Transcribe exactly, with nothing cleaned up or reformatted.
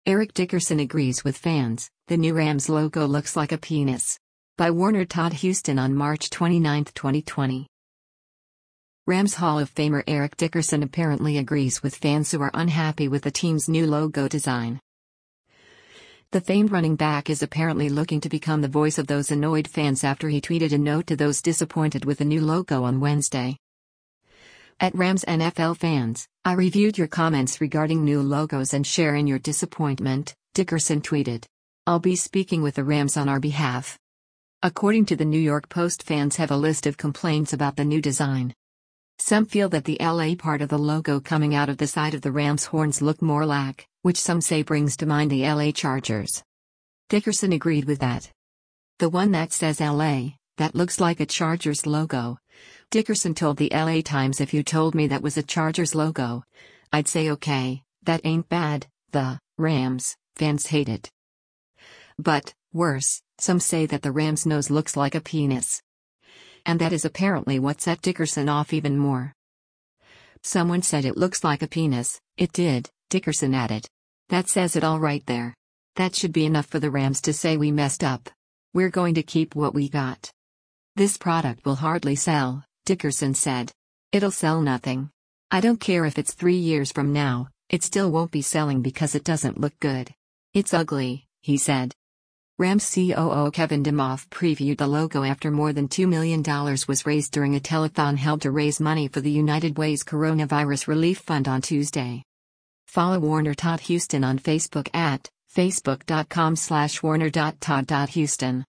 Eric Dickerson agrees with fans, the new Rams logo looks like a penis. By Warner Todd Huston on March twenty-ninth, twenty twenty. Rams Hall of Famer Eric Dickerson apparently agrees with fans who are unhappy with the team's new logo design. The famed running back is apparently looking to become the voice of those annoyed fans after he tweeted a note to those disappointed with the new logo on Wednesday. At Rams N F L fans, I reviewed your comments regarding new logos and share in your disappointment, Dickerson tweeted. I'll be speaking with the Rams on our behalf. According to the New York Post, fans have a list of complaints about the new design. Some feel that the L A part of the logo coming out of the side of the Rams' horns look more like, which some say brings to mind the L A Chargers. Dickerson agreed with that. The one that says L A, that looks like a Chargers logo. Dickerson told the L A Times, if you told me that was a Chargers logo, I'd say okay, that ain't bad. The Rams fans hate it. But, worse, some say that the Rams' nose looks like a penis. And that is apparently what set Dickerson off even more. Someone said it looks like a penis. It did, Dickerson added. That says it all right there. That should be enough for the Rams to say we messed up. We're going to keep what we got. This product will hardly sell, Dickerson said. It'll sell nothing. I don't care if it's three years from now, it still won't be selling because it doesn't look good. It's ugly, he said. Rams C O O Kevin Demoff previewed the logo after more than two million dollars was raised during a telethon held to raise money for the United Way's Coronavirus Relief Fund on Tuesday. Follow Warner Todd Huston on Facebook at facebook dot com slash warner dot todd dot huston.